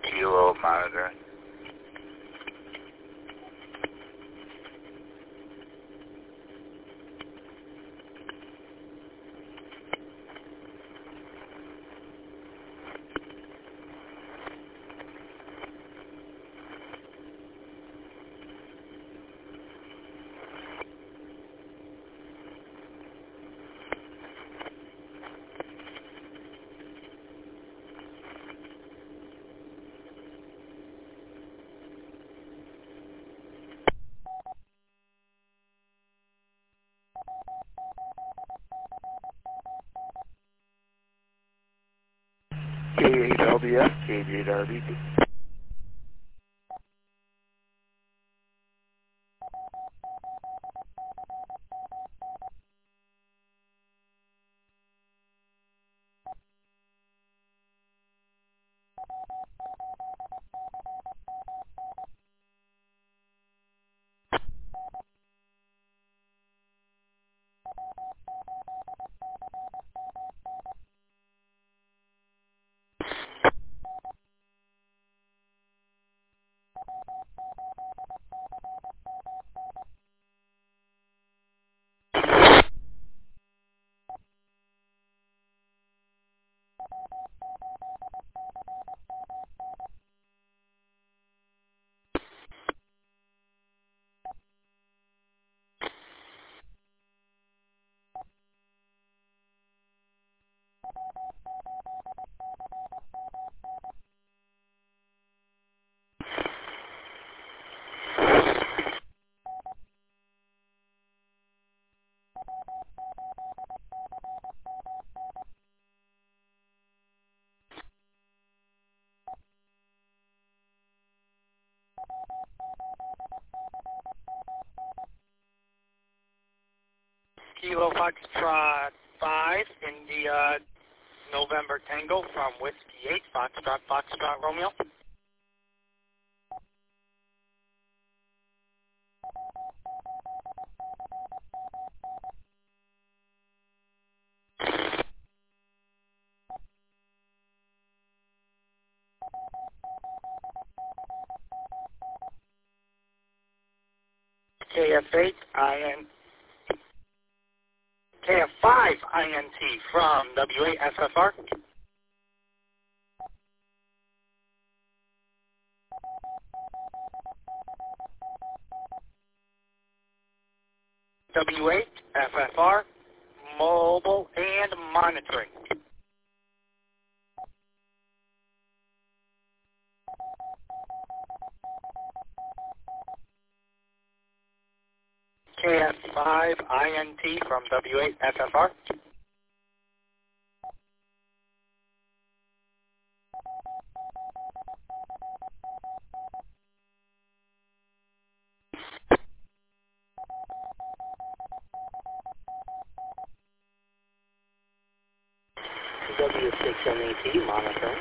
Kilo monitoring. K8LDS, K8RBT. Kilo Foxtrot 5, India, November Tango from Whiskey 8, Foxtrot Romeo. KF5 INT from W8 SFR. W8 FFR, mobile and monitoring. KF5 INT from W8 FFR. W6MET monitoring.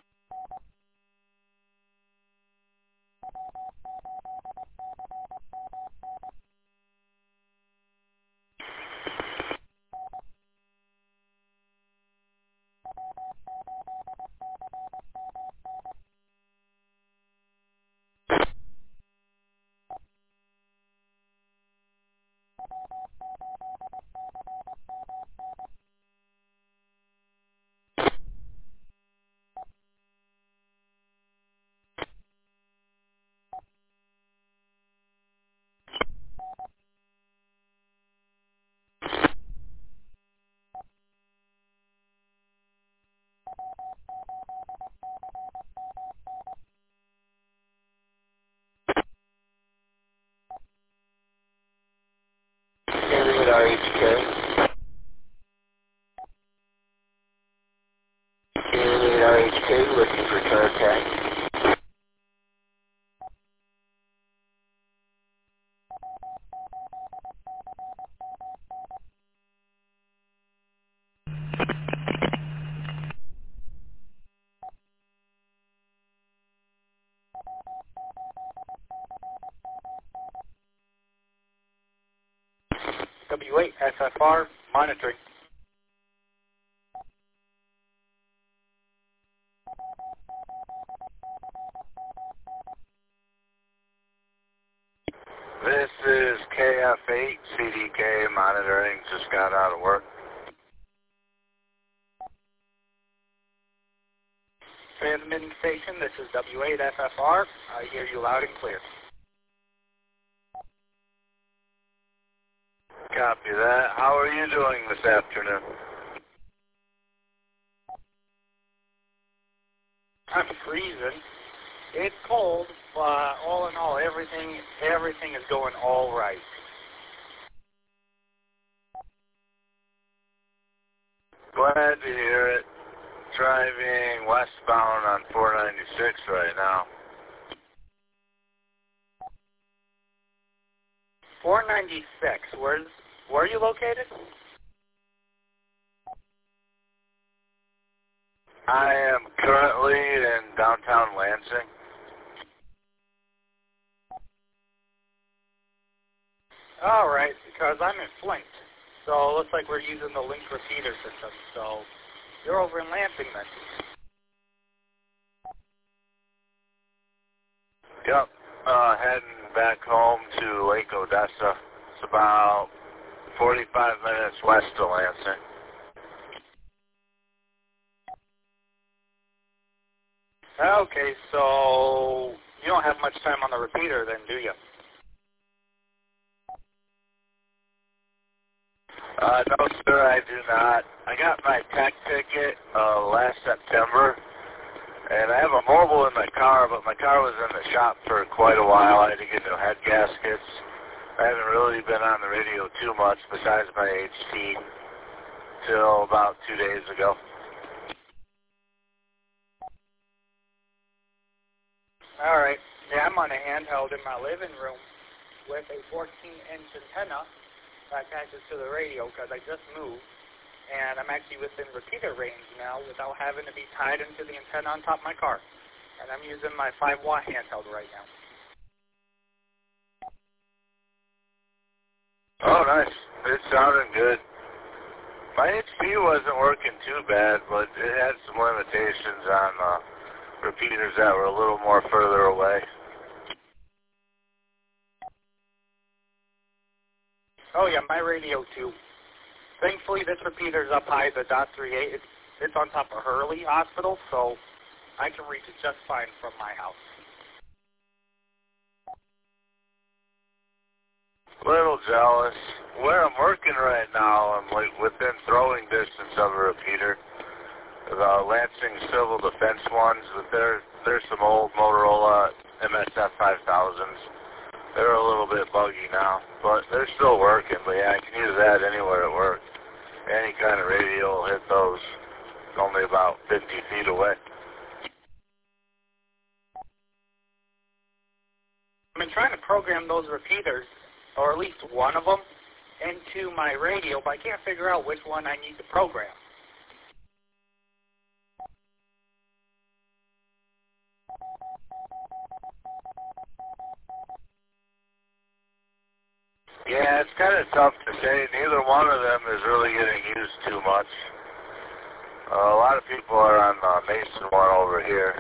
RHK. RHK looking for car tag. W8 SFR monitoring. This is KF8 CDK monitoring. Just got out of work. Transmitting station, this is W8FFR. I hear you loud and clear. Copy that. How are you doing this afternoon? I'm freezing. It's cold, but all in all, everything is going all right. Glad to hear it. Driving westbound on 496 right now. 496. Where are you located? I am currently in downtown Lansing. All right, because I'm in Flint, so it looks like we're using the link repeater system. So you're over in Lansing then. Yep. Heading back home to Lake Odessa. It's about 45 minutes west of Lansing. Okay, so you don't have much time on the repeater then, do you? No, sir, I do not. I got my tech ticket last September, and I have a mobile in my car, but my car was in the shop for quite a while. I had to get new head gaskets. I haven't really been on the radio too much besides my HT till about 2 days ago. All right. Yeah, I'm on a handheld in my living room with a 14-inch antenna that attaches to the radio because I just moved, and I'm actually within repeater range now without having to be tied into the antenna on top of my car. And I'm using my 5-watt handheld right now. Oh, nice. It sounded good. My HP wasn't working too bad, but it had some limitations on repeaters that were a little more further away. Oh yeah, my radio too. Thankfully, this repeater's up high, the .38. It's on top of Hurley Hospital, so I can reach it just fine from my house. Little jealous. Where I'm working right now, I'm like within throwing distance of a repeater. The Lansing Civil Defense ones, but there's some old Motorola MSF 5000s. They're a little bit buggy now, but they're still working. But yeah, I can use that anywhere at work. Any kind of radio will hit those. It's only about 50 feet away. I've been trying to program those repeaters, or at least one of them, into my radio, but I can't figure out which one I need to program. Yeah, it's kind of tough to say. Neither one of them is really getting used too much. A lot of people are on Mason one over here.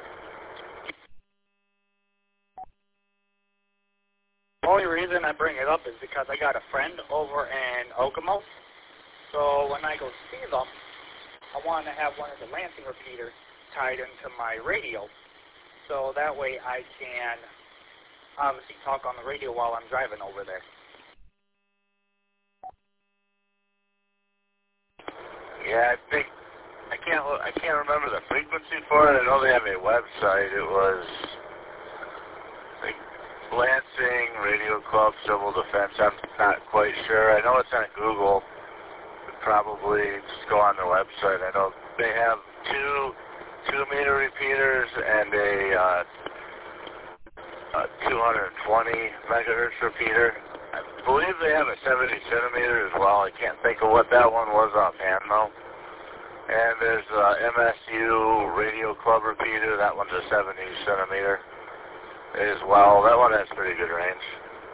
The only reason I bring it up is because I got a friend over in Okemos, so when I go see them, I want to have one of the Lansing repeaters tied into my radio, so that way I can obviously talk on the radio while I'm driving over there. Yeah, I can't remember the frequency for it. I know they have a website. It was like Lansing Radio Club Civil Defense. I'm not quite sure. I know it's on Google. Probably just go on their website. I know they have two meter repeaters and a 220 megahertz repeater. I believe they have a 70 centimeter as well. I can't think of what that one was offhand though. And there's MSU Radio Club repeater. That one's a 70 centimeter as well. That one has pretty good range.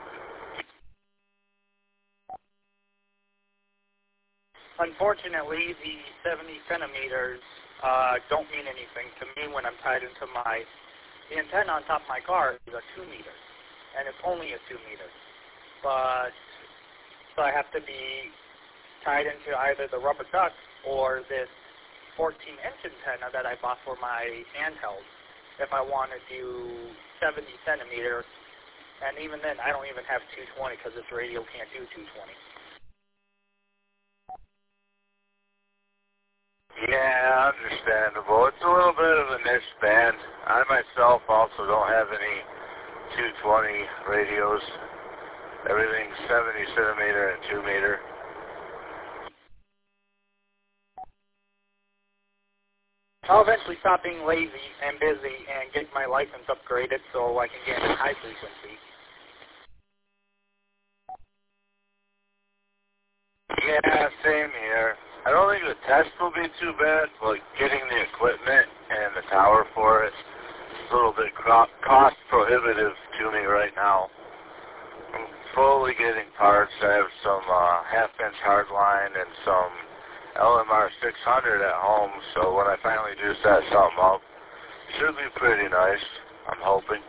Unfortunately, the 70 centimeters don't mean anything to me when I'm tied into the antenna on top of my car is a 2 meter. and it's only a 2 meter. But so I have to be tied into either the rubber duck or this 14-inch antenna that I bought for my handheld if I want to do 70 centimeters. And even then, I don't even have 220 because this radio can't do 220. Yeah, understandable. It's a little bit of a niche band. I myself also don't have any 220 radios. Everything's 70 centimeter and 2 meter. I'll eventually stop being lazy and busy and get my license upgraded so I can get into high frequency. Yeah, same here. I don't think the test will be too bad, but getting the equipment and the tower for it is a little bit cost prohibitive to me right now. I'm slowly getting parts. I have some half-inch hardline and some LMR 600 at home, so when I finally do set something up, it should be pretty nice, I'm hoping.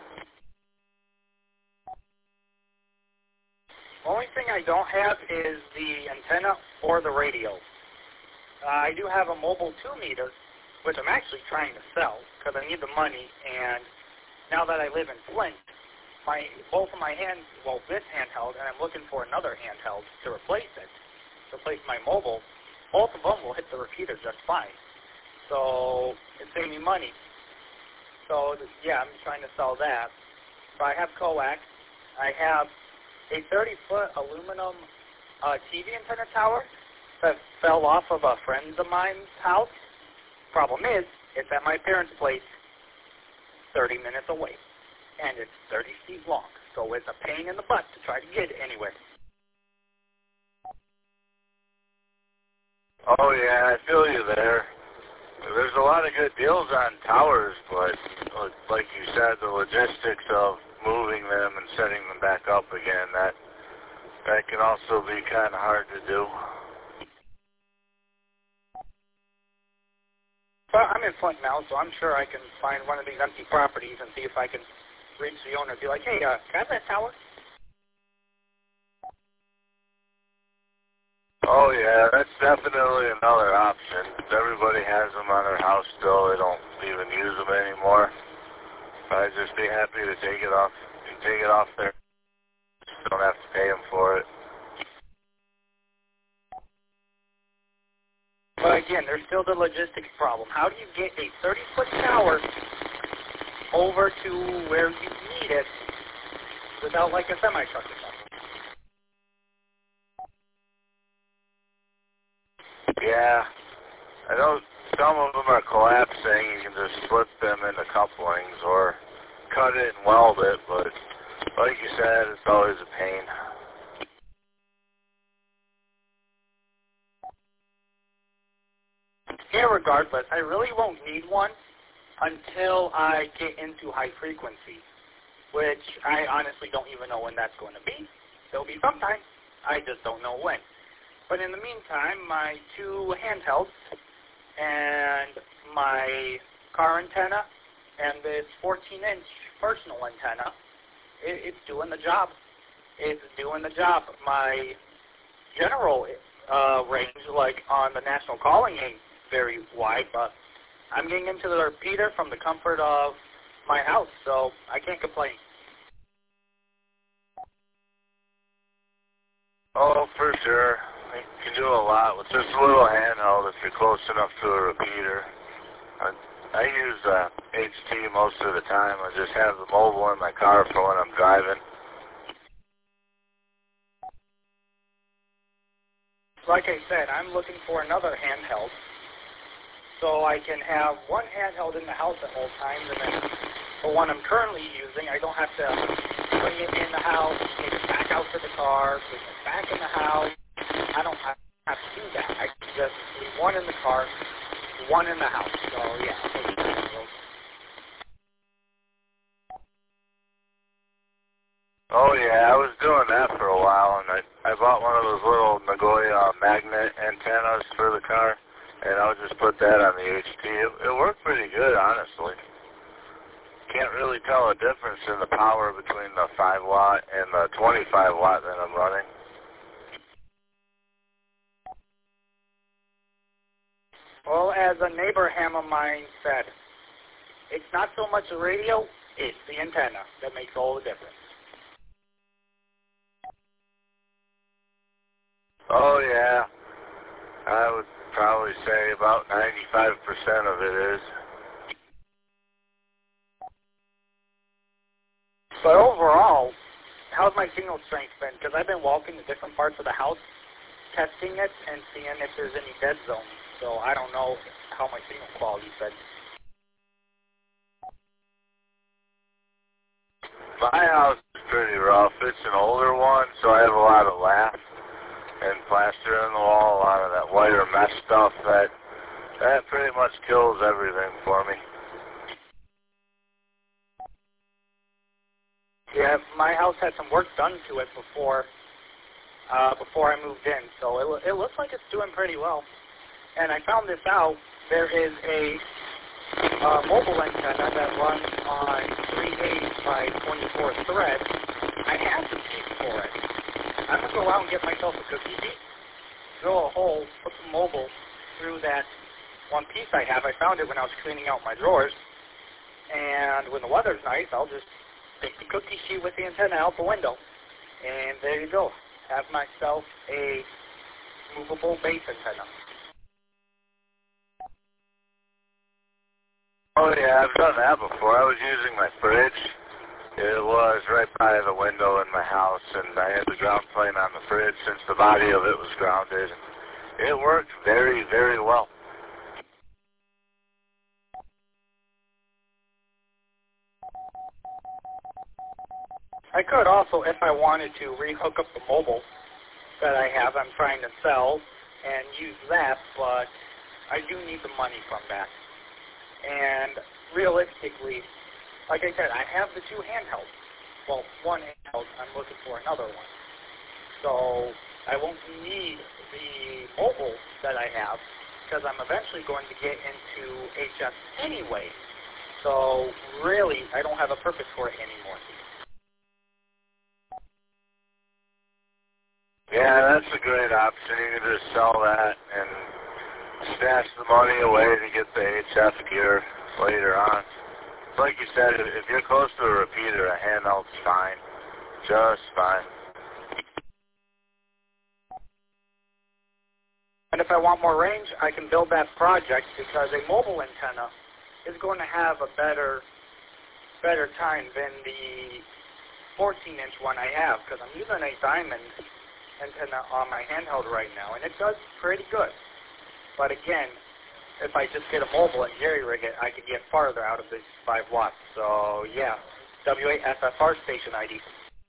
The only thing I don't have is the antenna or the radio. I do have a mobile 2 meter, which I'm actually trying to sell because I need the money, and now that I live in Flint, both of my this handheld, and I'm looking for another handheld to replace it, to replace my mobile. Both of them will hit the repeater just fine. So it saved me money. So yeah, I'm trying to sell that. So I have coax. I have a 30-foot aluminum TV antenna tower that fell off of a friend of mine's house. Problem is, it's at my parents' place 30 minutes away. And it's 30 feet long. So it's a pain in the butt to try to get it anywhere. Oh yeah, I feel you there. There's a lot of good deals on towers, but like you said, the logistics of moving them and setting them back up again, that can also be kind of hard to do. Well, I'm in Flint now, so I'm sure I can find one of these empty properties and see if I can reach the owner and be like, hey, can I have that tower? Oh yeah, that's definitely another option. Everybody has them on their house still. They don't even use them anymore. I'd just be happy to take it off. You take it off there. You don't have to pay them for it. But again, there's still the logistics problem. How do you get a 30-foot tower over to where you need it without like a semi-truck or something? Yeah, I know some of them are collapsing. You can just split them into couplings or cut it and weld it, but like you said, it's always a pain. Irregardless, I really won't need one until I get into high frequency, which I honestly don't even know when that's going to be. There'll be sometime. I just don't know when. But in the meantime, my 2 handhelds and my car antenna and this 14-inch personal antenna, it's doing the job. It's doing the job. My general range, like on the national calling, ain't very wide, but I'm getting into the repeater from the comfort of my house, so I can't complain. Oh, for sure. You can do a lot with just a little handheld if you're close enough to a repeater. I use HT most of the time. I just have the mobile in my car for when I'm driving. Like I said, I'm looking for another handheld so I can have one handheld in the house at all times, and then the one I'm currently using, I don't have to bring it in the house, take it back out to the car, bring it back in the house. I don't have to do that. I can just leave one in the car, one in the house. So, yeah. Oh, yeah, I was doing that for a while, and I bought one of those little Nagoya magnet antennas for the car, and I would just put that on the HT. It worked pretty good, honestly. can't really tell a difference in the power between the 5 watt and the 25 watt that I'm running. Well, as a neighbor ham of mine said, it's not so much the radio, it's the antenna that makes all the difference. Oh yeah, I would probably say about 95% of it is. But overall, how's my signal strength been? Because I've been walking to different parts of the house, testing it and seeing if there's any dead zones. So I don't know how my signal quality's been. My house is pretty rough. It's an older one, so I have a lot of lath and plaster in the wall, a lot of that wire mesh stuff that pretty much kills everything for me. Yeah, my house had some work done to it before I moved in, so it looks like it's doing pretty well. And I found this out. There is a mobile antenna that runs on 3/8 by 24 thread. I have the piece for it. I'm going to go out and get myself a cookie sheet, drill a hole, put the mobile through that one piece I have. I found it when I was cleaning out my drawers. And when the weather's nice, I'll just take the cookie sheet with the antenna out the window. And there you go. Have myself a movable base antenna. Oh yeah, I've done that before. I was using my fridge. It was right by the window in my house, and I had the ground plane on the fridge since the body of it was grounded. It worked very, very well. I could also, if I wanted to, rehook up the mobile that I have I'm trying to sell and use that, but I do need the money from that. And realistically, like I said, I have the 2 handhelds. Well, one handheld, I'm looking for another one. So I won't need the mobile that I have because I'm eventually going to get into HF anyway. So really, I don't have a purpose for it anymore. Yeah, that's a great option. You can just sell that and stash the money away to get the HF gear later on. Like you said, if you're close to a repeater, a handheld's fine. Just fine. And if I want more range, I can build that project because a mobile antenna is going to have a better time than the 14-inch one I have because I'm using a diamond antenna on my handheld right now, and it does pretty good. But again, if I just get a mobile and jerry-rig it, I could get farther out of this 5 watts. So yeah, W8SFR station ID.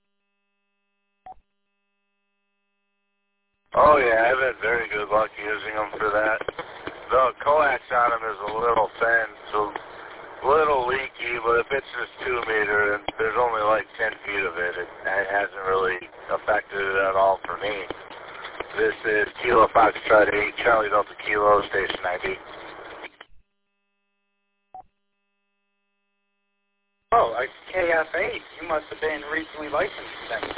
Oh yeah, I've had very good luck using them for that. The coax on them is a little thin, so a little leaky, but if it's just 2 meter and there's only like 10 feet of it, it hasn't really affected it at all for me. This is Kilo Foxtrot 8, Charlie Delta Kilo, station ID. Oh, a KF8. You must have been recently licensed then.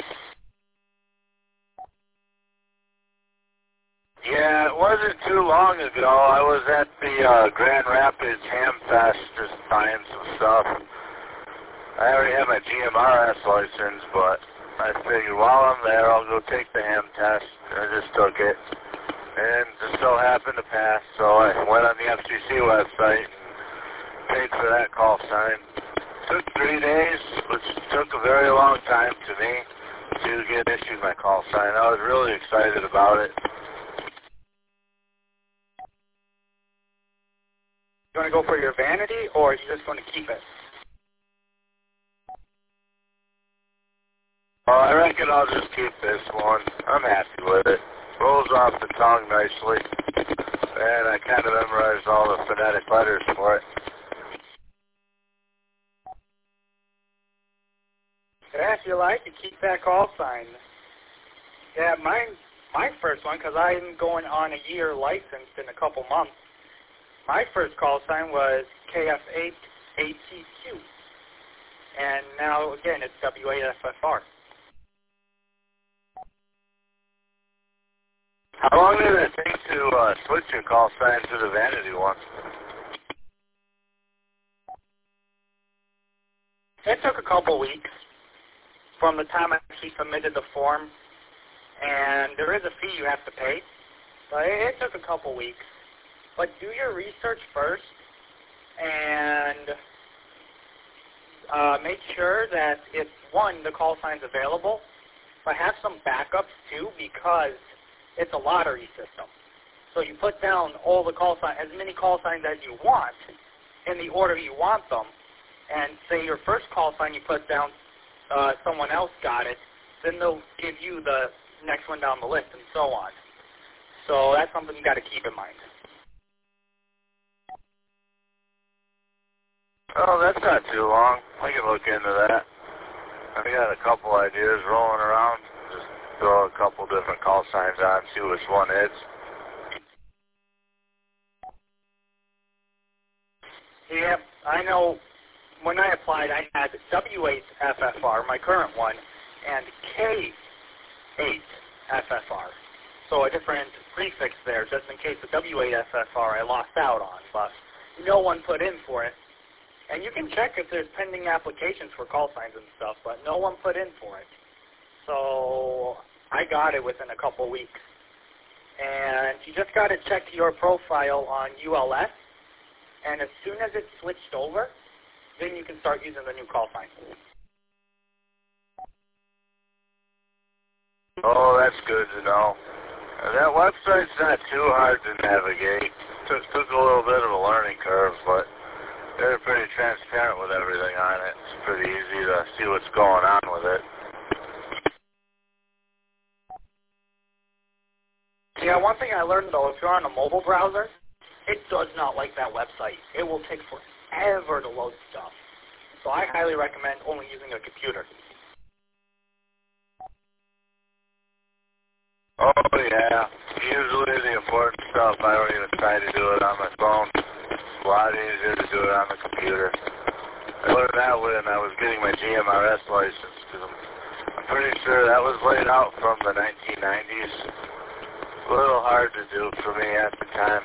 Yeah, it wasn't too long ago. I was at the Grand Rapids Ham Fest just buying some stuff. I already have my GMRS license, but I figured while I'm there, I'll go take the ham test. I just took it, and just so happened to pass. So I went on the FCC website and paid for that call sign. Took 3 days, which took a very long time to me to get issued my call sign. I was really excited about it. You want to go for your vanity, or are you just going to keep it? Well, I reckon I'll just keep this one. I'm happy with it. Rolls off the tongue nicely. And I kind of memorized all the phonetic letters for it. Yeah, if you like, you keep that call sign. Yeah, my first one, because I'm going on a year licensed in a couple months. My first call sign was KF8ATQ. and now, again, it's W8FFR. How long did it take to switch your call sign to the vanity one? It took a couple weeks from the time I actually submitted the form, and there is a fee you have to pay, but it took a couple weeks. But do your research first, and make sure that if, one, the call sign's available, but have some backups too, because it's a lottery system. So you put down all the call signs, as many call signs as you want, in the order you want them, and say your first call sign you put down, someone else got it, then they'll give you the next one down the list, and so on. So that's something you got to keep in mind. Oh, that's not too long. I can look into that. I got a couple ideas rolling around. Just throw a couple different call signs on, see which one hits. Yeah, I know. When I applied, I had W8FFR, my current one, and K8FFR. So a different prefix there, just in case the W8FFR I lost out on, but no one put in for it. And you can check if there's pending applications for call signs and stuff, but no one put in for it. So I got it within a couple weeks. And you just got to check your profile on ULS, and as soon as it's switched over, then you can start using the new call sign. Oh, that's good to know. That website's not too hard to navigate. Took a little bit of a learning curve, but they're pretty transparent with everything on it. It's pretty easy to see what's going on with it. Yeah, one thing I learned, though, if you're on a mobile browser, it does not like that website. It will take forever to load stuff. So I highly recommend only using a computer. Oh, yeah. Usually the important stuff, I don't even try to do it on my phone. It's a lot easier to do it on the computer. I learned that when I was getting my GMRS license, because I'm pretty sure that was laid out from the 1990s. A little hard to do for me at the time.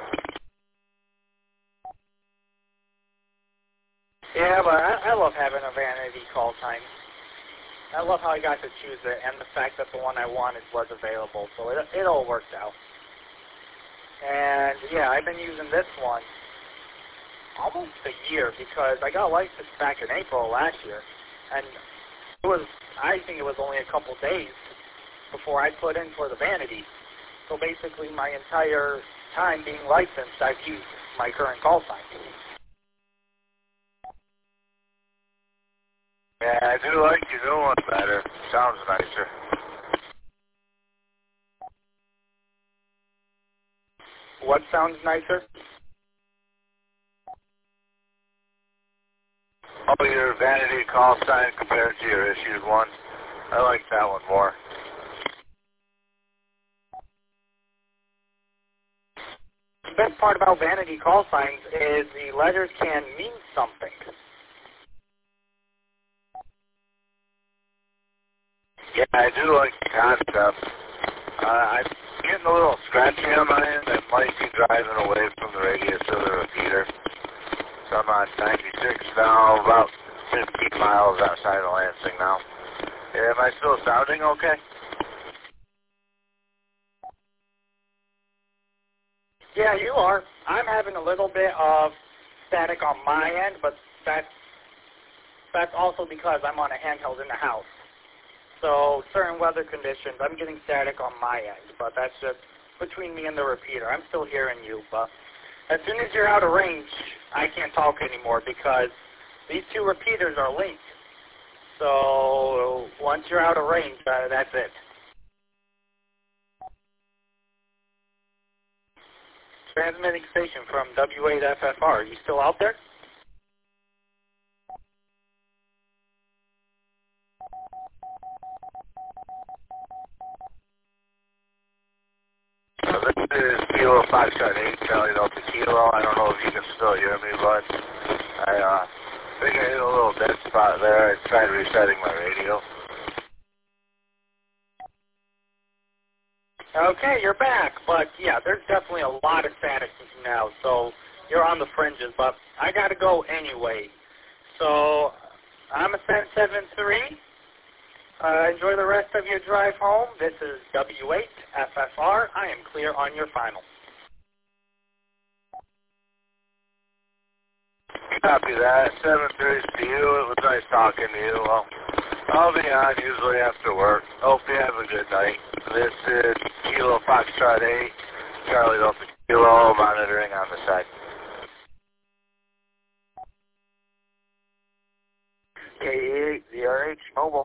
Yeah, but I love having a vanity call sign. I love how I got to choose it, and the fact that the one I wanted was available, so it all worked out. And yeah, I've been using this one almost a year, because I got licensed back in April last year, and I think it was only a couple days before I put in for the vanity. So basically my entire time being licensed, I've used my current call sign. Yeah, I do like your new one better. Sounds nicer. What sounds nicer? Oh, your vanity call sign compared to your issued one. I like that one more. The best part about vanity call signs is the letters can mean something. Yeah, I do like the concept. I'm getting a little scratchy on my end. I might be driving away from the radius of the repeater. So I'm on 96 now, about 15 miles outside of Lansing now. Yeah, am I still sounding okay? Yeah, you are. I'm having a little bit of static on my end, but that's also because I'm on a handheld in the house. So certain weather conditions, I'm getting static on my end, but that's just between me and the repeater. I'm still hearing you, but as soon as you're out of range, I can't talk anymore because these two repeaters are linked. So once you're out of range, that's it. Transmitting station from W8FFR. Are you still out there? So this is Kilo 578, Charlie Delta Kilo. I don't know if you can still hear me, but I I think I hit a little dead spot there. I tried resetting my radio. Okay, you're back. But, yeah, there's definitely a lot of static now, so you're on the fringes. But I got to go anyway. So I'm a 773. Enjoy the rest of your drive home. This is W8FFR. I am clear on your final. Copy that. 7:30 to you. It was nice talking to you. Well, I'll be on usually after work. Hope you have a good night. This is Kilo Foxtrot 8, Charlie Delta Kilo, monitoring on the side. KE8, ZRH, mobile.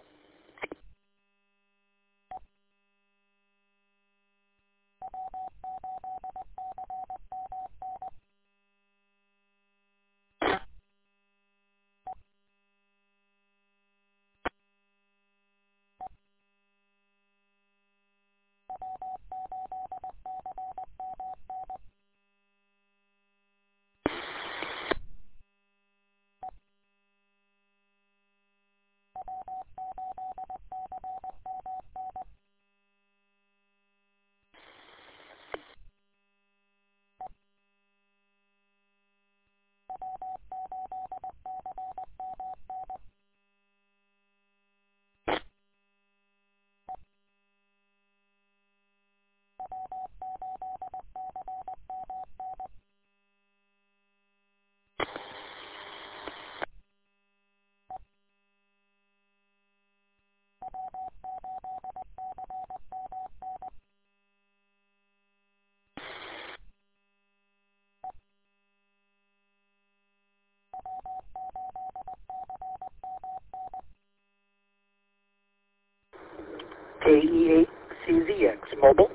KE8CZX, mobile.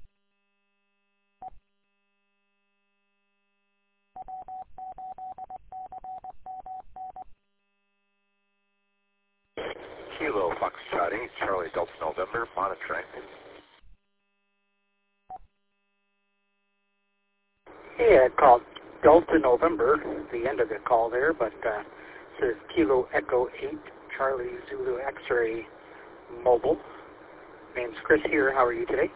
Kilo Foxtrot 8, Charlie Delta November, monitoring. Yeah, it called Delta November, the end of the call there, but it says Kilo Echo 8, Charlie Zulu X-ray, mobile. Name's Chris here. How are you today?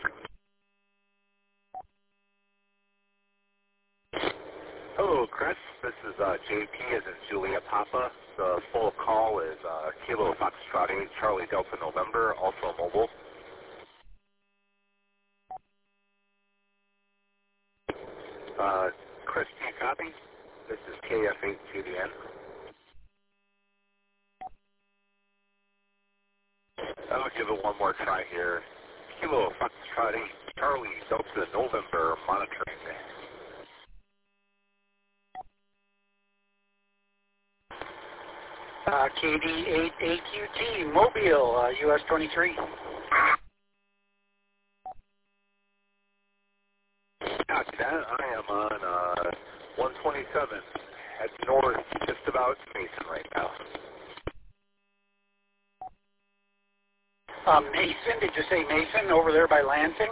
Hello, Chris. This is JP as in Juliet Papa. The full call is Kilo Foxtrot 8, Charlie Delta November, also mobile. Chris, do you copy? This is KF8CDN. I'll give it one more try here. Kilo Foxtrot 8, Charlie Delta November, monitoring. KD8AQT, Mobile, US 23. Copy that. I am on 127. Head north just about Mason right now. Mason, did you say Mason over there by Lansing?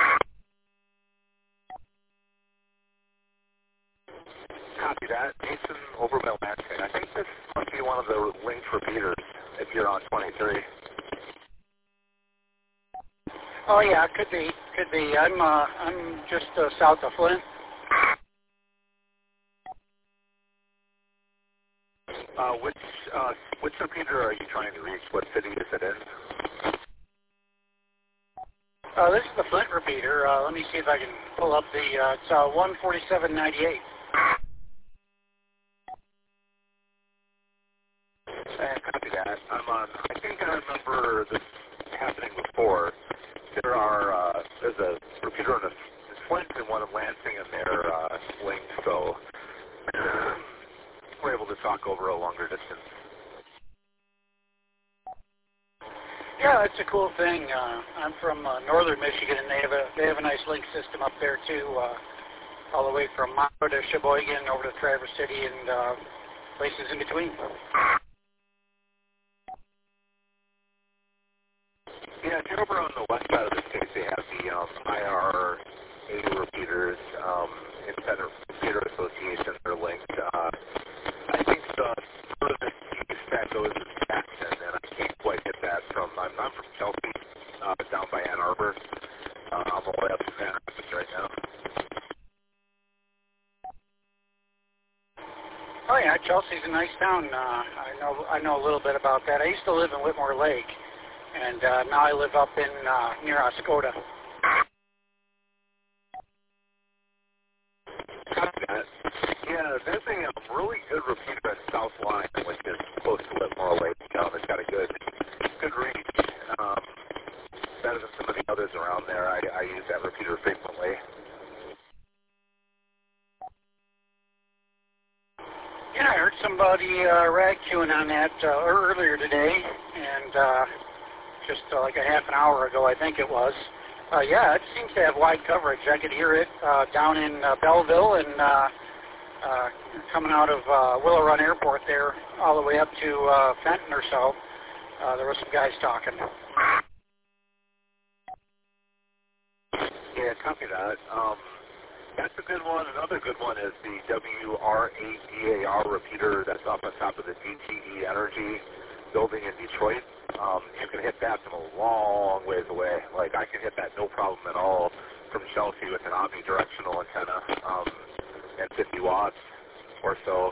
Copy that. Mason over by Lansing. I think this must be one of the linked repeaters if you're on 23. Oh yeah, it could be. Could be. I'm just south of Flint. Which repeater are you trying to reach? What city is it in? This is the Flint repeater. Let me see if I can pull up the. It's 147.98. Copy that. I'm on. I think I remember this happening before. There's a repeater in Flint and one in Lansing, and they're linked, so we're able to talk over a longer distance. Yeah, it's a cool thing. I'm from northern Michigan, and they have a nice link system up there too, all the way from Monroe to Sheboygan, over to Traverse City, and places in between. Yeah, if you're over on the west side of the state, they have the IR 80 repeaters, Independent Repeater Association. They're linked. I think the further I'm from Chelsea, down by Ann Arbor. I'm all the way up to Grand Rapids right now. Oh yeah, Chelsea's a nice town. I know a little bit about that. I used to live in Whitmore Lake, and now I live up in near Oscoda. Copy that. Yeah, there's a really good repeater at South Line, which is close to Whitmore Lake. It's got a good reach. Better than some of the others around there. I use that repeater frequently. Yeah, I heard somebody rag queuing on that earlier today, and just like a half an hour ago, I think it was. Yeah, it seems to have wide coverage. I could hear it down in Belleville and coming out of Willow Run Airport there all the way up to Fenton or so. There were some guys talking. Yeah, copy that. That's a good one. Another good one is the WR8DAR repeater that's up on top of the DTE Energy building in Detroit. You can hit that from a long ways away. Like, I can hit that no problem at all from Chelsea with an omnidirectional antenna and 50 watts or so.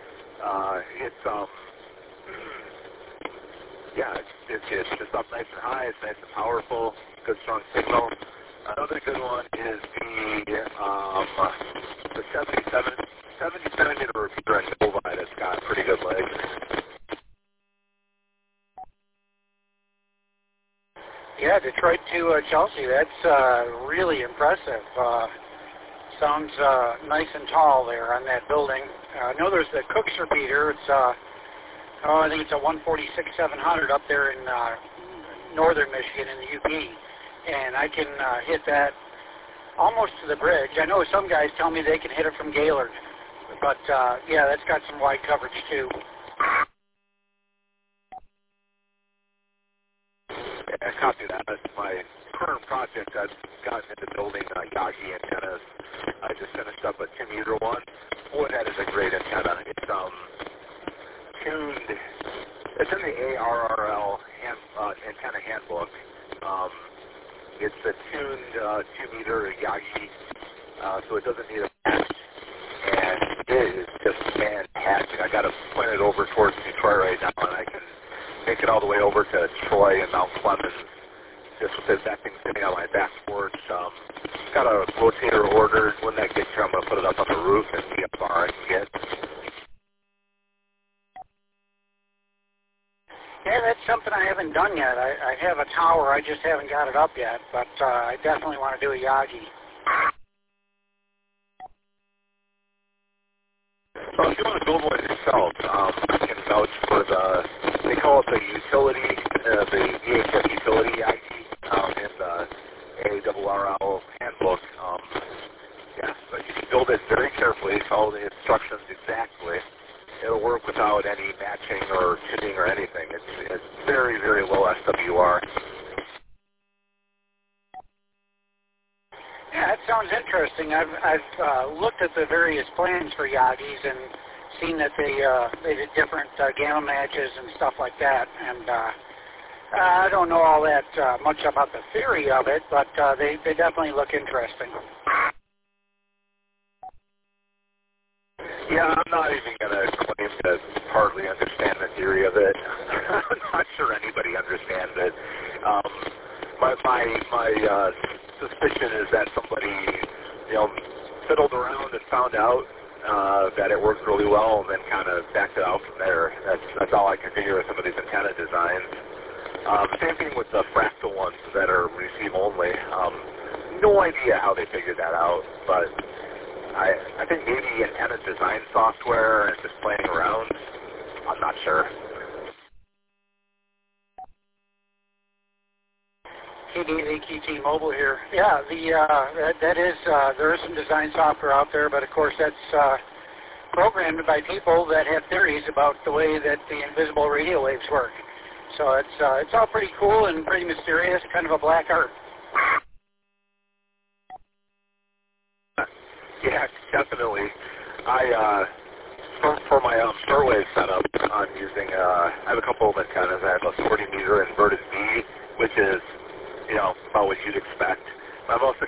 It's just up nice and high. It's nice and powerful. Good strong signal. Another good one is the 77 meter repeater in Novi that's got pretty good legs. Yeah, Detroit to Chelsea. That's really impressive. Sounds nice and tall there on that building. I know there's the Cooks repeater. It's I think it's a 146-700 up there in northern Michigan in the UP. And I can hit that almost to the bridge. I know some guys tell me they can hit it from Gaylord, but yeah, that's got some wide coverage too. Yeah, copy that. That's my current project. I've gotten into building Yagi antennas. I just finished up a 10-meter one. Boy, that is a great antenna. It's tuned. It's in the ARRL antenna handbook. It's a tuned 2-meter Yagi, so it doesn't need a patch. And it is just fantastic. I got to point it over towards Detroit right now, and I can make it all the way over to Troy and Mount Clemens just with that thing sitting on my back porch. Got a rotator ordered. When that gets here, I'm going to put it up on the roof and see how far I can get. Yeah, that's something I haven't done yet. I have a tower, I just haven't got it up yet, but I definitely want to do a Yagi. So if you want to build one yourself, I can vouch for they call it the utility, the EHF utility Yagi in the ARRL handbook. Yeah, but you can build it very carefully, follow the instructions exactly. It'll work without any matching or tuning or anything. It's very, very low SWR. Yeah, that sounds interesting. I've looked at the various plans for Yagis and seen that they did different gamma matches and stuff like that. And I don't know all that much about the theory of it, but they definitely look interesting. Yeah, I'm not even going to claim to hardly understand the theory of it. I'm not sure anybody understands it. My suspicion is that somebody, fiddled around and found out that it worked really well and then kind of backed it out from there. That's all I can figure with some of these antenna designs. Same thing with the fractal ones that are receive only. No idea how they figured that out, but I think maybe antenna design software and just playing around. I'm not sure. KDAQT Mobile here. Yeah, that is there is some design software out there, but of course that's programmed by people that have theories about the way that the invisible radio waves work. So it's all pretty cool and pretty mysterious, kind of a black art. Yeah, definitely. For my shortwave setup, I'm using, I have a couple of antennas. I have a 40-meter inverted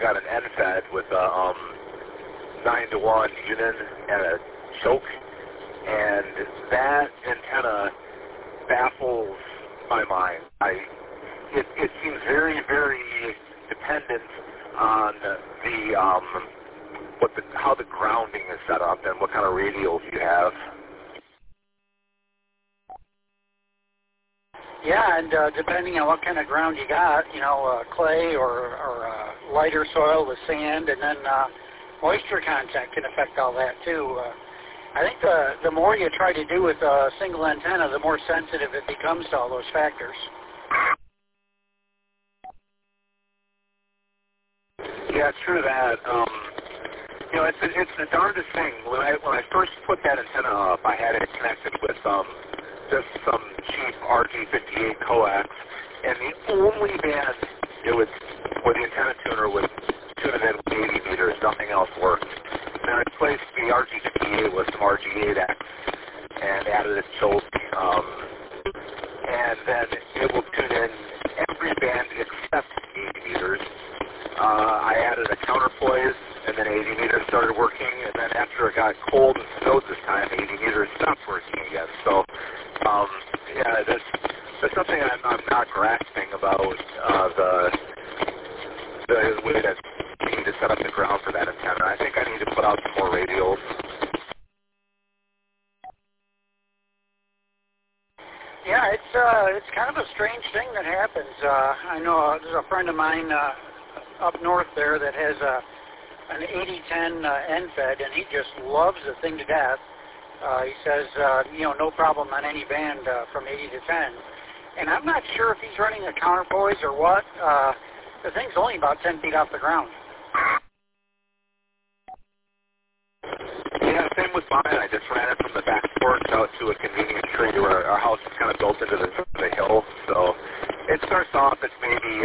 got an end fed with a 9-to-1 Unin and a choke, and that antenna baffles my mind. It seems very, very dependent on how the grounding is set up and what kind of radials you have. Yeah, and depending on what kind of ground you got, clay or lighter soil with sand, and then moisture content can affect all that too. I think the more you try to do with a single antenna, the more sensitive it becomes to all those factors. Yeah, it's true that. It's the darndest thing. When I first put that antenna up, I had it connected with just some cheap RG58 coax, and the only band where the antenna tuner would tune it in with 80 meters, nothing else worked. And I replaced the RG58 with some RG8X and added a choke, and then it will tune in every band except 80 meters. I added a counterpoise, and then 80 meters started working, and then after it got cold and snowed this time, 80 meters stopped working again. So, there's something I'm not grasping about the way that you need to set up the ground for that antenna. I think I need to put out some more radials. Yeah, it's kind of a strange thing that happens. I know there's a friend of mine up north there that has an 8010 end fed, and he just loves the thing to death. He says, no problem on any band from 80 to 10. And I'm not sure if he's running a counterpoise or what. The thing's only about 10 feet off the ground. Yeah, same with mine. I just ran it from the back porch out to a convenient tree where our house is kind of built into the hill. So it starts off at maybe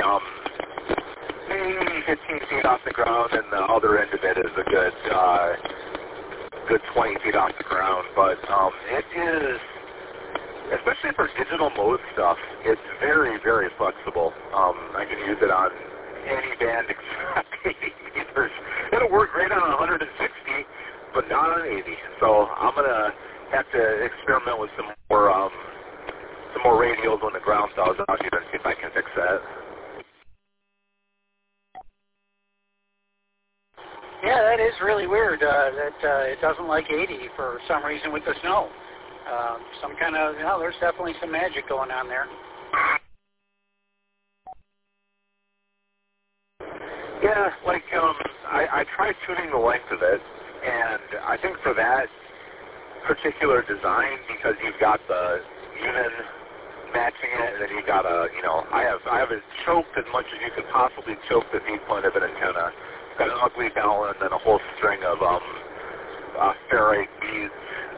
15 feet off the ground, and the other end of it is a good 20 feet off the ground. But it is, especially for digital mode stuff, it's very, very flexible. I can use it on any band except 80 meters. It'll work great on 160, but not on 80. So I'm gonna have to experiment with some more radials when the ground thaws out here and see if I can fix that. Yeah, that is really weird that it doesn't like 80 for some reason with the snow. Some kind of, there's definitely some magic going on there. Yeah, I tried tuning the length of it, and I think for that particular design, because you've got the Unin matching it, and then you've got I have it choked as much as you could possibly choke the feed point of an antenna. Got an ugly bell and then a whole string of ferrite beads.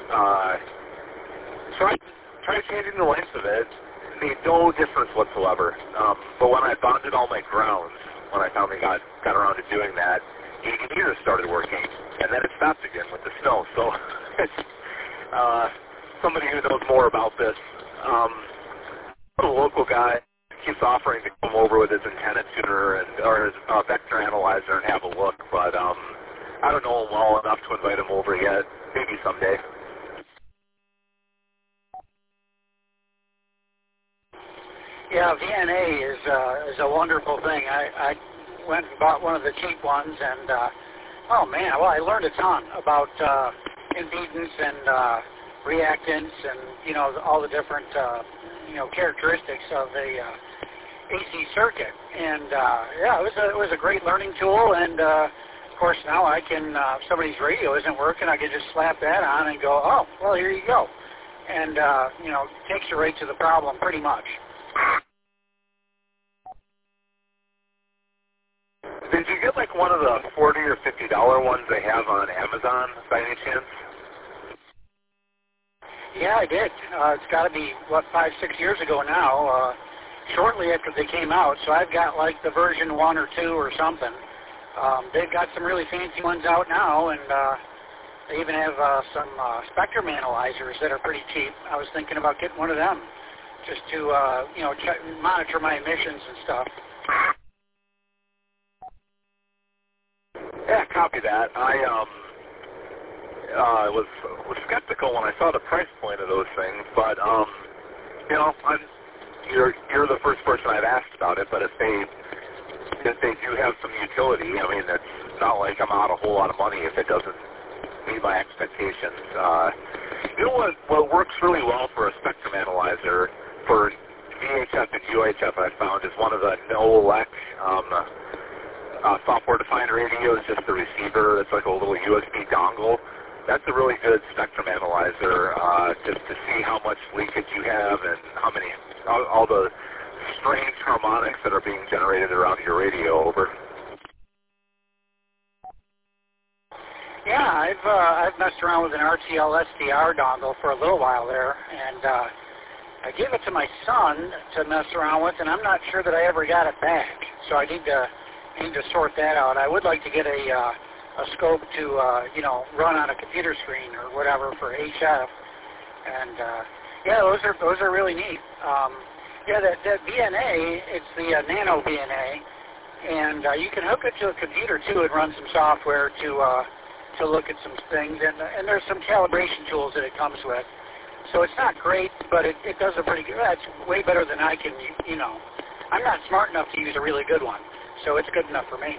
Tried changing the length of it. Made no difference whatsoever. But when I bonded all my grounds, when I finally got around to doing that, 80 meters started working, and then it stopped again with the snow. So it's somebody who knows more about this. A local guy keeps offering to come over with his antenna tuner or his vector analyzer and have a look, but I don't know him well enough to invite him over yet. Maybe someday. Yeah, VNA is a wonderful thing. I went and bought one of the cheap ones, and I learned a ton about impedance and reactance and all the different characteristics of a AC circuit. And it was a great learning tool. And of course now I can, if somebody's radio isn't working, I can just slap that on and go, oh, well, here you go. And takes you right to the problem pretty much. Did you get like one of the $40 or $50 ones they have on Amazon by any chance? Yeah, I did. It's got to be, 5-6 years ago now, shortly after they came out. So I've got like the version 1 or 2 or something. They've got some really fancy ones out now, and they even have some spectrum analyzers that are pretty cheap. I was thinking about getting one of them just to, monitor my emissions and stuff. copy that. I was skeptical when I saw the price point of those things, but you know, you're the first person I've asked about it. But if they do have some utility, I mean, it's not like I'm out a whole lot of money if it doesn't meet my expectations. You know what works really well for a spectrum analyzer for VHF and UHF I found is one of the NOLEX software-defined radios, just the receiver. It's like a little USB dongle. That's a really good spectrum analyzer, just to see how much leakage you have and how many, all the strange harmonics that are being generated around your radio. Over. Yeah, I've messed around with an RTL SDR dongle for a little while there, and I gave it to my son to mess around with, and I'm not sure that I ever got it back. So I need to sort that out. I would like to get a scope to you know, run on a computer screen or whatever for HF, and yeah, those are really neat. Yeah, that VNA, it's the Nano VNA, and you can hook it to a computer too and run some software to look at some things, and there's some calibration tools that it comes with. So it's not great, but it does a pretty good. It's way better than I can, you know. I'm not smart enough to use a really good one, so it's good enough for me.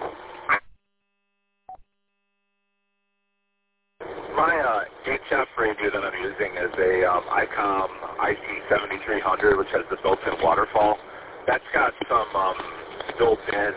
My HF radio that I'm using is a ICOM IC7300, which has the built-in waterfall. That's got some built-in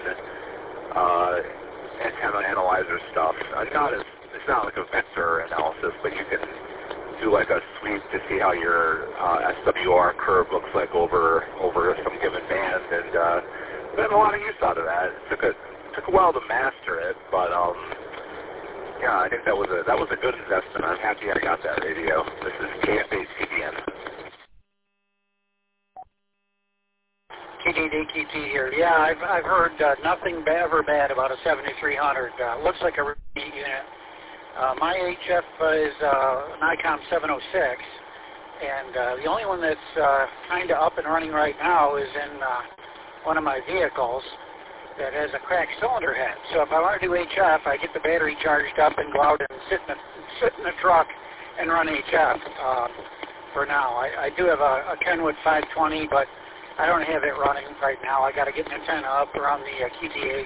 antenna analyzer stuff. It's not like a vector analysis, but you can do like a sweep to see how your SWR curve looks like over some given band, and got a lot of use out of that. It took a while to master it, but yeah, I think that was a good investment. I'm happy I got that radio. This is KFH-TBN. KDDQT here. Yeah, I've heard nothing ever bad about a 7300. Looks like a really neat unit. My HF is an ICOM 706, and the only one that's kind of up and running right now is in one of my vehicles that has a cracked cylinder head. So if I want to do HF, I get the battery charged up and go out and sit in a truck and run HF for now. I do have a Kenwood 520, but I don't have it running right now. I got to get an antenna up around the QTH.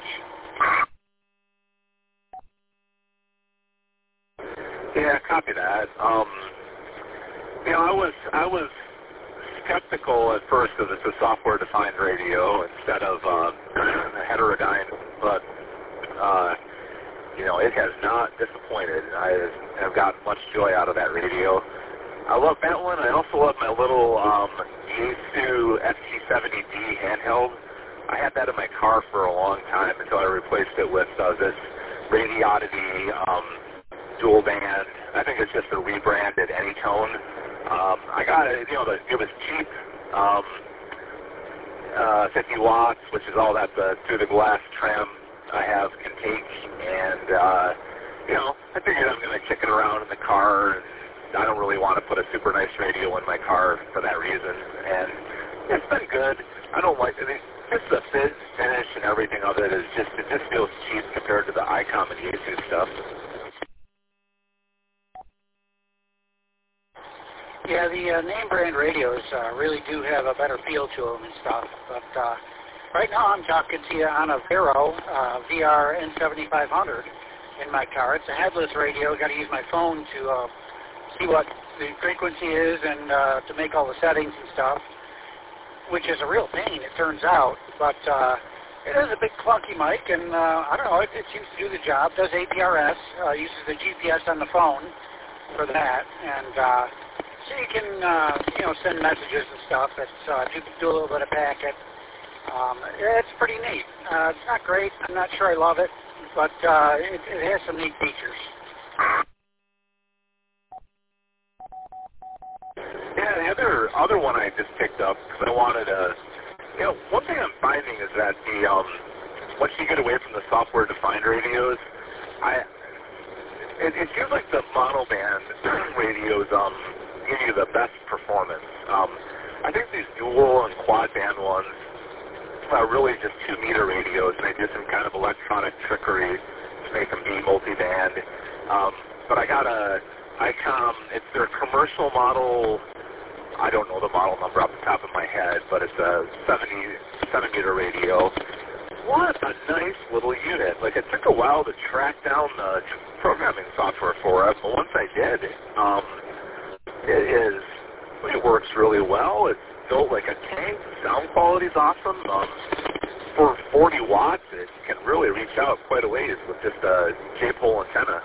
Yeah, copy that. You know, I was skeptical at first because it's a software-defined radio instead of a heterodyne, but you know, it has not disappointed. I have gotten much joy out of that radio. I love that one. I also love my little Yaesu FT70D handheld. I had that in my car for a long time until I replaced it with this Radioddity dual band. I think it's just a rebranded Anytone. I got it, you know, it was cheap, 50 watts, which is all that the through the glass trim I have can take, and you know, I figured I'm going to kick it around in the car, and I don't really want to put a super nice radio in my car for that reason, and it's been good. I don't like it. Just the fit, finish, and everything of it just feels cheap compared to the ICOM and Yaesu stuff. Yeah, the name brand radios really do have a better feel to them and stuff. But right now I'm talking to you on a Vero VR N7500 in my car. It's a headless radio. Got to use my phone to see what the frequency is and to make all the settings and stuff, which is a real pain, it turns out. But it has a big clunky mic, and I don't know, it seems to do the job. Does APRS, uses the GPS on the phone for that, and so you can, you know, send messages and stuff. You can do a little bit of packet. It's pretty neat. It's not great. I'm not sure I love it, but it has some neat features. Yeah, the other one I just picked up because I wanted to, you know, one thing I'm finding is that the once you get away from the software-defined radios, it feels like the monoband radios give you the best performance. I think these dual and quad band ones are really just 2-meter radios, and they do some kind of electronic trickery to make them be multi-band. But I got a ICOM, it's their commercial model. I don't know the model number off the top of my head, but it's a 70-centimeter radio. What a nice little unit. Like, it took a while to track down the programming software for it, but once I did, it works really well. It's built like a tank. Sound quality's awesome. For 40 watts, it can really reach out quite a ways with just a J-pole antenna.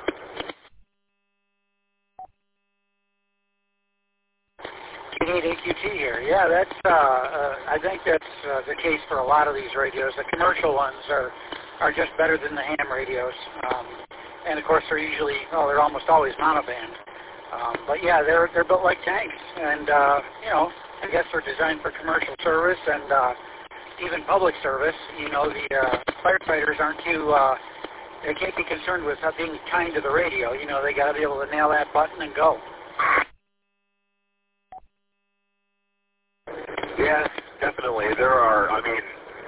AQT here. Yeah, that's. I think that's the case for a lot of these radios. The commercial ones are just better than the ham radios, and of course they're almost always monoband. But yeah, they're built like tanks, and I guess they're designed for commercial service and even public service. The firefighters aren't too. They can't be concerned with being kind to the radio. They got to be able to nail that button and go. Yes, definitely. There are, I mean,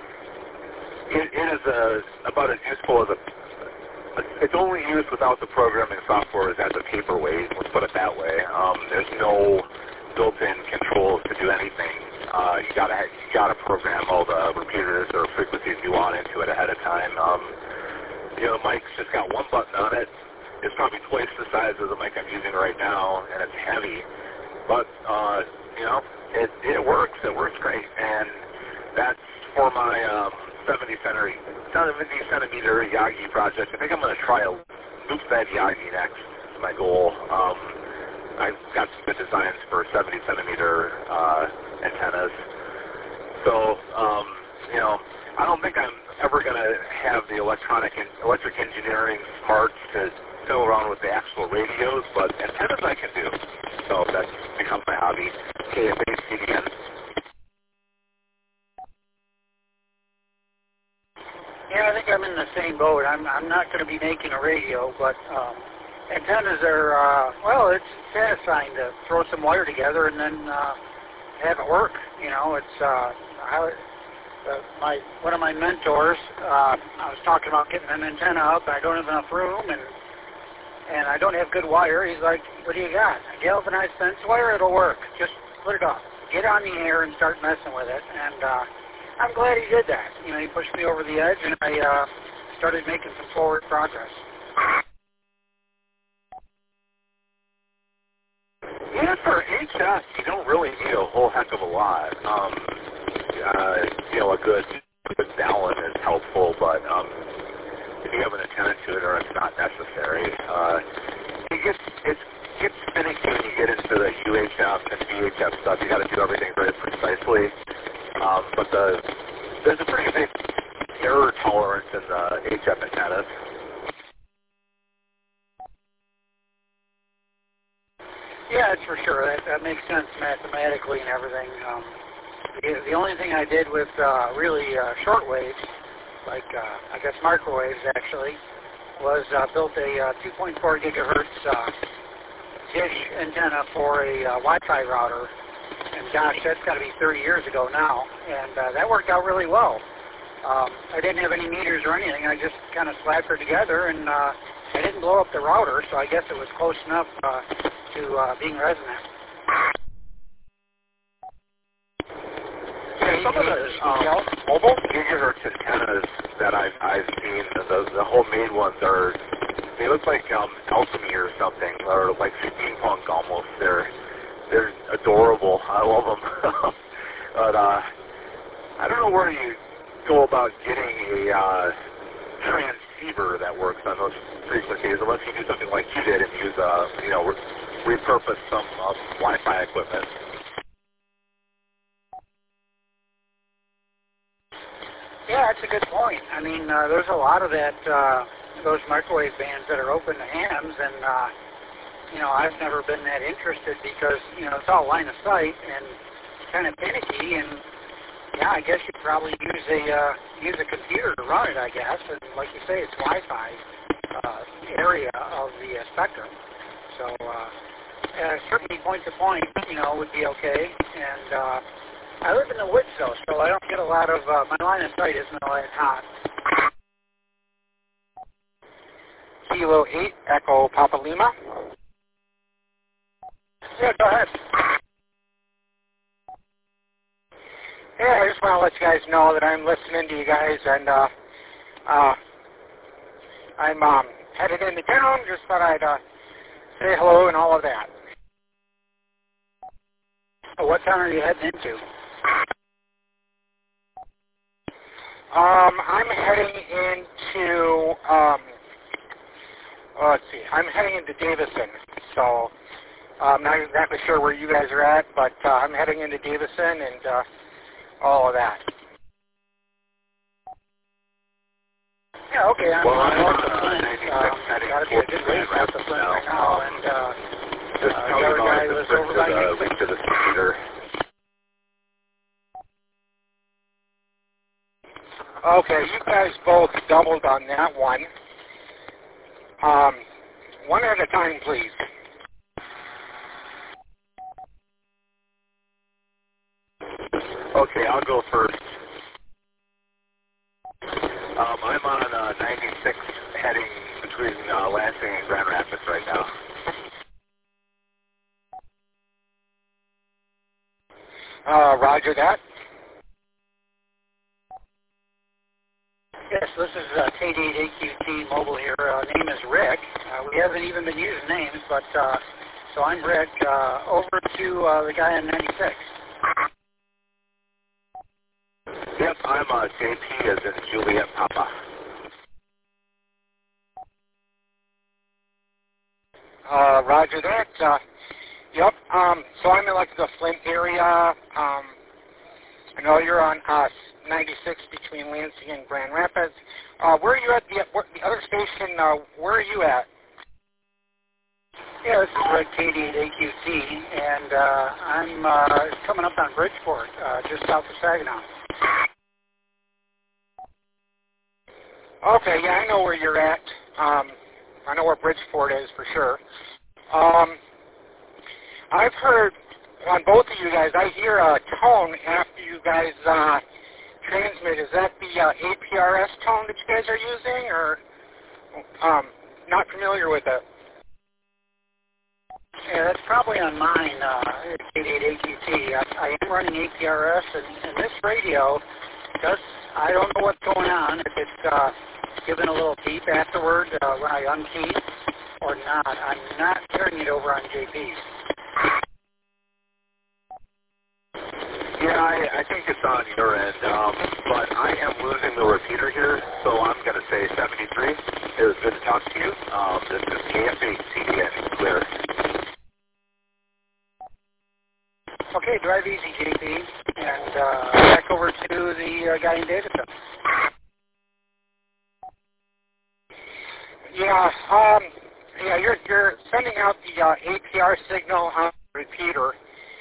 it is about as useful as it's only used without the programming software as a paperweight, let's put it that way. There's no built-in controls to do anything. You gotta program all the repeaters or frequencies you want into it ahead of time. The mic's just got one button on it. It's probably twice the size of the mic I'm using right now, and it's heavy. But, it works. It works great. And that's for my 70-centimeter Yagi project. I think I'm going to try a loop-fed Yagi next. That's my goal. I've got some good designs for 70-centimeter antennas. So, I don't think I'm ever going to have the electric engineering smarts to fiddle around with the actual radios, but antennas I can do. So that's become my hobby. KFA CDN. Yeah, I think I'm in the same boat. I'm not going to be making a radio, but antennas are, it's satisfying to throw some wire together and then have it work. One of my mentors, I was talking about getting an antenna up, and I don't have enough room, and I don't have good wire. He's like, what do you got? A galvanized fence wire? It'll work. Just put it up. Get on the air and start messing with it. And I'm glad he did that. He pushed me over the edge, and I started making some forward progress. Yeah, for HF, you don't really need a whole heck of a lot. A good balun is helpful, but if you have an antenna to it, or it's not necessary. It gets finicky when you get into the UHF and VHF stuff. You got to do everything very precisely. But there's a pretty big error tolerance in the HF antennas. Yeah, that's for sure. That makes sense mathematically and everything. The only thing I did with really short waves, like I guess microwaves actually, was built a 2.4 gigahertz dish antenna for a Wi-Fi router. And gosh, that's got to be 30 years ago now. And that worked out really well. I didn't have any meters or anything. I just kind of slapped her together, and I didn't blow up the router, so I guess it was close enough to being resonant. Yeah, some of the mobile gigahertz antennas that I've seen, the homemade ones they look like alchemy or something, or like steampunk almost. They're adorable. I love them. But I don't know where you go about getting a transceiver that works on those frequencies, unless you do something like you did and use repurpose some Wi-Fi equipment. Yeah, that's a good point. I mean, there's a lot of that, those microwave bands that are open to hams, and I've never been that interested because it's all line of sight and kind of finicky, and yeah, I guess you'd probably use a computer to run it, I guess, and like you say, it's Wi-Fi area of the spectrum, so certainly point to point, would be okay, and I live in the woods though, so I don't get a lot of, my line of sight isn't all that hot. Kilo 8, Echo Papa Lima. Yeah, go ahead. Yeah, I just want to let you guys know that I'm listening to you guys, and I'm headed into town. Just thought I'd say hello and all of that. What town are you heading into? I'm heading into, let's see, I'm heading into Davison, so I'm not exactly sure where you guys are at, but I'm heading into Davison and all of that. Yeah, okay, I'm Well, on I'm north of Flint. Got to be a good ways north of Flint right now, and just tell me another about guy it, lives just over by the me. link to the computer. Okay, you guys both doubled on that one. One at a time, please. Okay, I'll go first. I'm on 96 heading between Lansing and Grand Rapids right now. Roger that. Yes, this is K88AQT Mobile here. Name is Rick. We haven't even been using names, but so I'm Rick. Over to the guy on 96. Yep, I'm JP as in Juliet Papa. Roger that. Yep. So I'm in like the Flint area. I know you're on 96 between Lansing and Grand Rapids. Where are you at? The other station, where are you at? Yeah, this is Rick, K88AQT, and I'm coming up on Bridgeport, just south of Saginaw. Okay, yeah, I know where you're at. I know where Bridgeport is for sure. I've heard on both of you guys, I hear a tone after you guys transmit. Is that the APRS tone that you guys are using, or not familiar with it? Yeah, that's probably on mine, K88AQT. I am running APRS, and this radio does, I don't know what's going on, if it's giving a little beep afterward when I unkey or not. I'm not hearing it over on JP's. Yeah, I think it's on your end, but I am losing the repeater here, so I'm going to say 73. It was good to talk to you. This is KF8CDN, clear. Okay, drive easy, JP, and back over to the guy in Davidson. Yeah, yeah, you're sending out the APR signal on the repeater.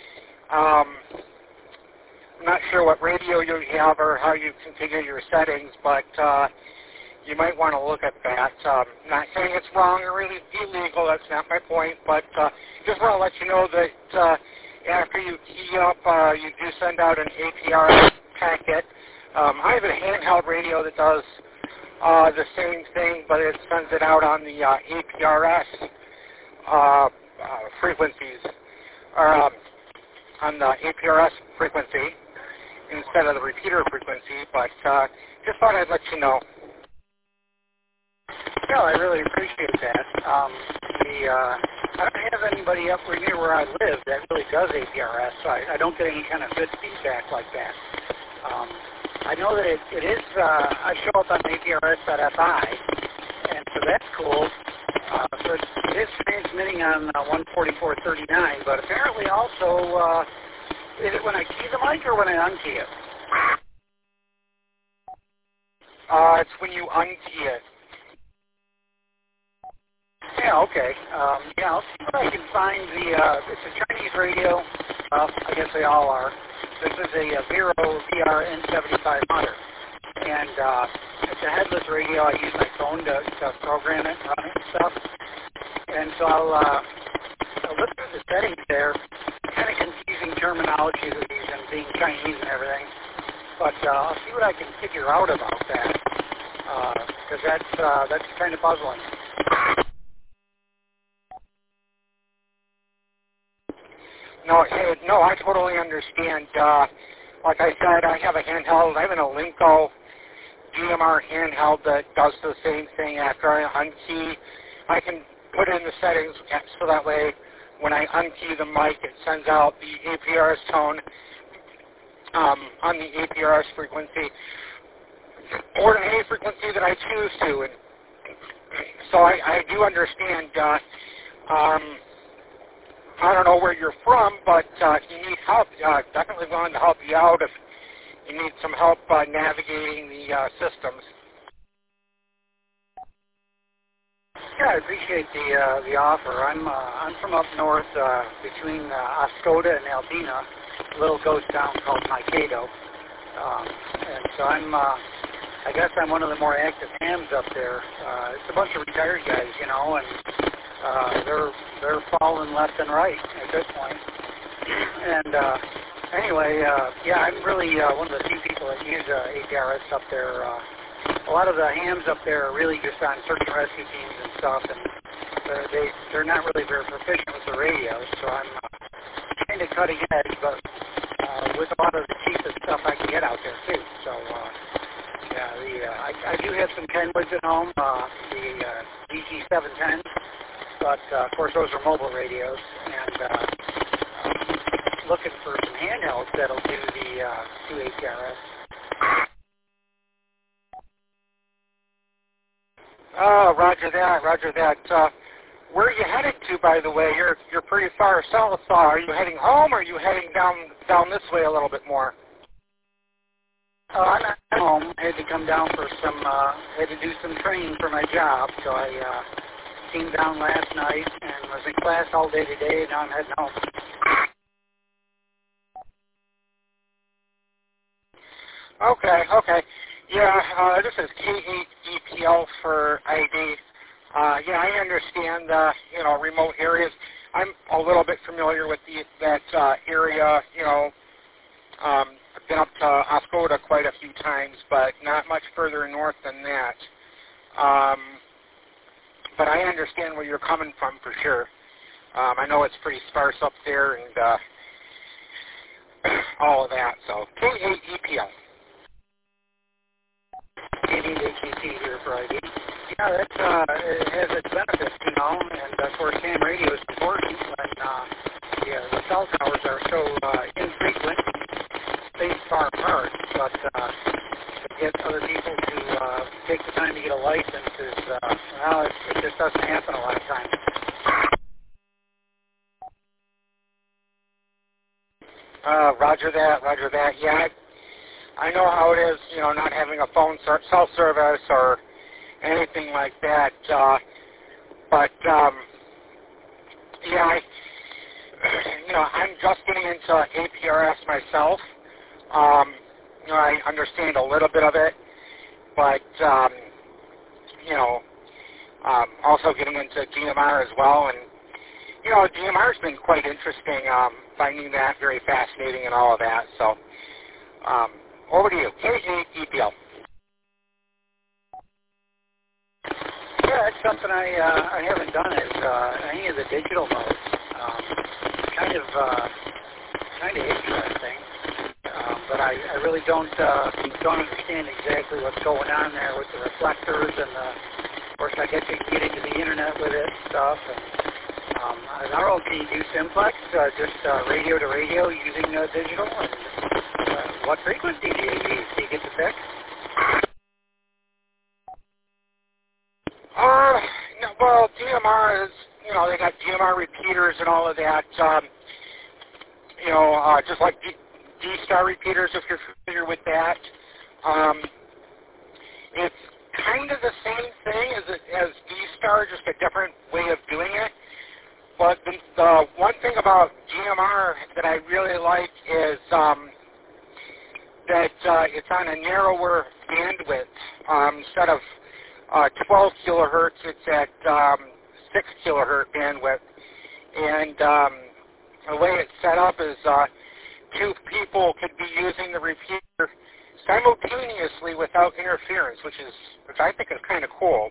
I'm not sure what radio you have or how you configure your settings, but you might want to look at that. Not saying it's wrong or really illegal, that's not my point, but just want to let you know that after you key up, you do send out an APR packet. I have a handheld radio that does the same thing, but it sends it out on the APRS frequencies, or on the APRS frequency instead of the repeater frequency, but just thought I'd let you know. Yeah, I really appreciate that. I don't have anybody up near where I live that really does APRS, so I don't get any kind of good feedback like that. I know that it is, I show up on APRS.FI, and so that's cool. So it is transmitting on 144.39, but apparently also, is it when I key the mic or when I unkey it? It's when you unkey it. Yeah, okay. Yeah, I'll see what I can find. It's a Chinese radio. I guess they all are. This is a Vero VRN7500. And it's a headless radio. I use my phone to program it and run it and stuff. And so I'll look through the settings there. Kind of confusing terminology that these and being Chinese and everything. But I'll see what I can figure out about that. Because that's kind of puzzling. No, I totally understand. Like I said, I have a handheld. I have an Alinco DMR handheld that does the same thing. After I unkey, I can put in the settings so that way when I unkey the mic, it sends out the APRS tone on the APRS frequency or an A frequency that I choose to. And so I do understand. I don't know where you're from, but if you need help, definitely willing to help you out if you need some help navigating the systems. Yeah, I appreciate the offer. I'm from up north between Oscoda and Albina, a little ghost town called Mankato, and so I guess I'm one of the more active hams up there. It's a bunch of retired guys, you know, and they're falling left and right at this point. And anyway, yeah, I'm really one of the few people that use APRS up there. A lot of the hams up there are really just on search and rescue teams and stuff, and they're not really very proficient with the radio, so I'm kind of cutting edge, but with a lot of the cheapest stuff I can get out there too. So yeah, I do have some Kenwoods at home, the DG710s, but of course those are mobile radios, and looking for some handhelds that'll do the do APRS. Oh, roger that, roger that. Where are you headed to, by the way? You're pretty far south. Are you heading home, or are you heading down this way a little bit more? I'm at home. I had to come down for had to do some training for my job, so I came down last night and was in class all day today, and now I'm heading home. Okay. Yeah, this is K8EPL for ID. Yeah, I understand, remote areas. I'm a little bit familiar with that area, I've been up to Oscoda quite a few times, but not much further north than that. But I understand where you're coming from for sure. I know it's pretty sparse up there and all of that, so K8EPL. KDHET here for ID. Yeah, it has its benefits, and of course ham radio is important when the cell towers are so infrequent, spaced far apart, but to get other people to take the time to get a license is, it just doesn't happen a lot of times. Roger that. Yeah, I know how it is, not having a phone cell service or anything like that. But yeah, I'm just getting into APRS myself. I understand a little bit of it, but also getting into DMR as well. And DMR's been quite interesting. Finding that very fascinating and all of that. So. Over to you. K8EPL. Yeah, it's something I haven't done is any of the digital modes. Kind of interesting, but I really don't understand exactly what's going on there with the reflectors and of course I get into the internet with it and stuff. And I don't know, can you do simplex, just radio to radio using digital? And, what frequency do you use? Do you get to pick? Well, DMR is, they got DMR repeaters and all of that. Just like D-Star repeaters, if you're familiar with that. It's kind of the same thing as D-Star, just a different way of doing it. But the one thing about DMR that I really like is that it's on a narrower bandwidth. Instead of 12 kilohertz, it's at 6 kilohertz bandwidth. And the way it's set up is two people could be using the repeater simultaneously without interference, which I think is kind of cool.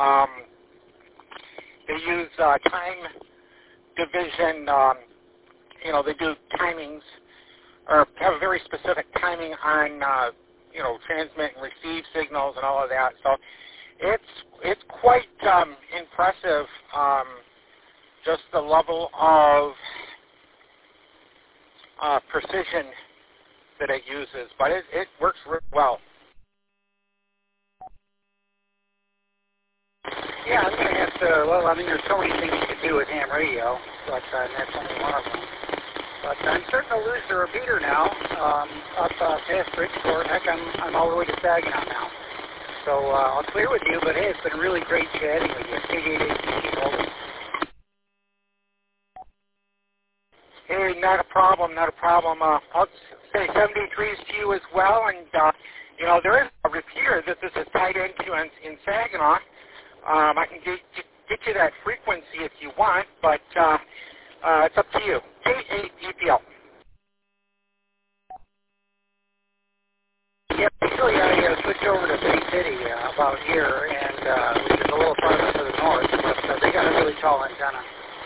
They use time division they do timings or have a very specific timing on, transmit and receive signals and all of that. So it's quite impressive, just the level of precision that it uses, but it works really well. Yeah, I'm going to have to, there's so many things you can do with ham radio, but that's only one of them. But I'm starting to lose the repeater now, up past Bridgeport. Heck, I'm all the way to Saginaw now. So I'll clear with you, but hey, it's been really great chatting with you. KD88 Mobile. Hey, not a problem. I'll say 73s to you as well, and, there is a repeater that this is tied into in Saginaw. I can get you that frequency if you want, but it's up to you. K8EPL. Yeah, actually I switched over to Bay City about here, and which is a little farther to the north, but they got a really tall antenna.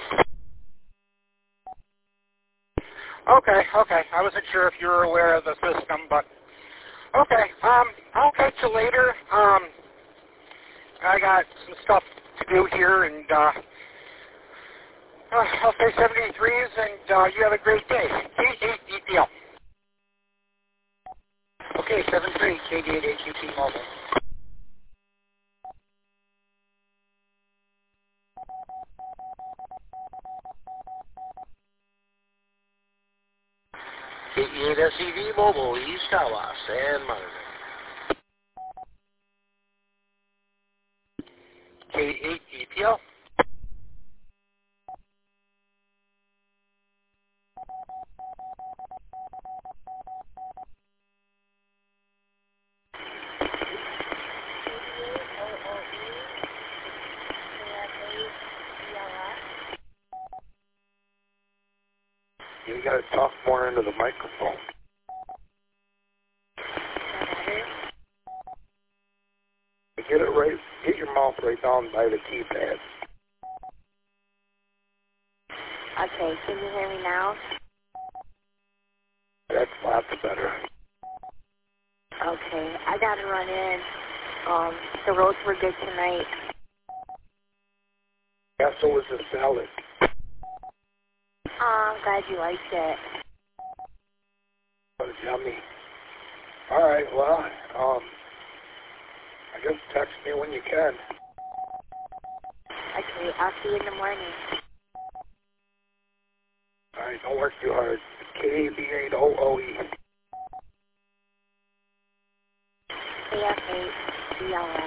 Okay. I wasn't sure if you were aware of the system, but okay. I'll catch you later. I got some stuff to do here, and I'll say 73s, and you have a great day. K8EPL. Okay, 73, KD88QP Mobile. K8SEV Mobile, East Tawas, and monitor. K8EPL. You got to talk more into the microphone. Get your mouth right down by the keypad. Okay, can you hear me now? That's lots better. Okay, I got to run in. The roads were good tonight. Yeah, so was the salad. I'm glad you liked it. That was yummy. All right, well, I guess text me when you can. Okay, I'll see you in the morning. All right, don't work too hard. KB8OOE. KF8BLS.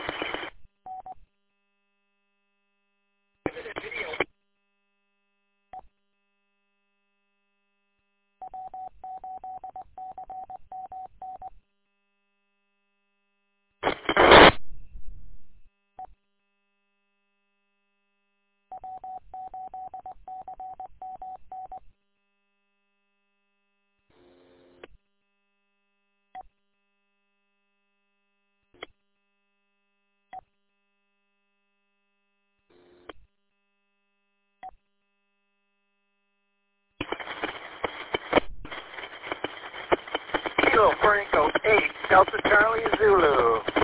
Kilo Franco 8, Delta Charlie Zulu.